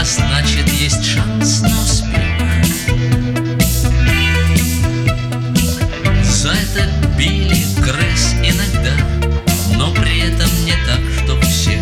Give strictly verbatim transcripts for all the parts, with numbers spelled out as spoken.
а значит, есть шанс на успех. За это били крыс иногда, но при этом не так, что всех.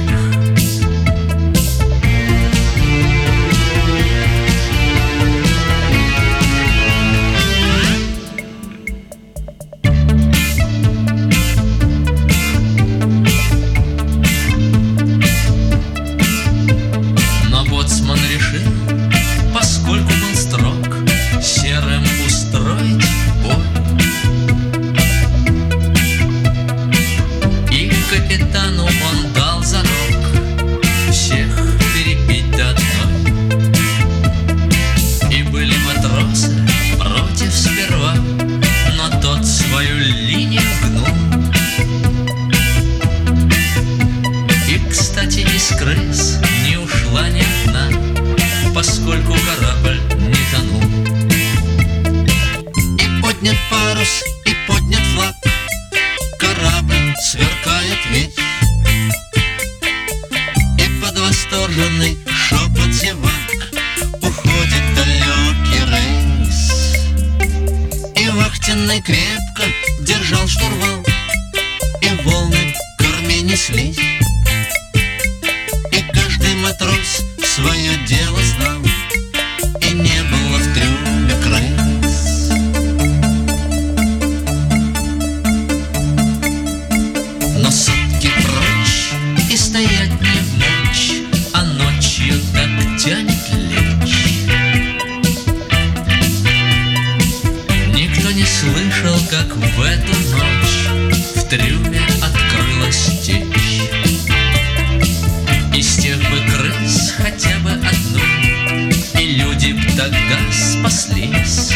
Но боцман решил, поскольку был строг, серым устроить бой. И капитану он дал зарок всех перепить до одной. И были матросы против сперва, но тот свою линию гнул. И, кстати, из крыс не ушла ни одна, поскольку корабль не тонул. И поднят парус, и поднят флаг, корабль сверкает весь. И под восторженный шепот зевак уходит далекий рейс. И вахтенный крепко держал штурвал, и волны к корме неслись. И каждый матрос свое дело знал, и не было в трюме крыс. Но сутки прочь, и стоять не в мочь, а ночью так тянет лечь. Никто не слышал, как в эту ночь в трюме открылась течь. Из тех бы крыс хотя бы одну, и люди б тогда спаслись.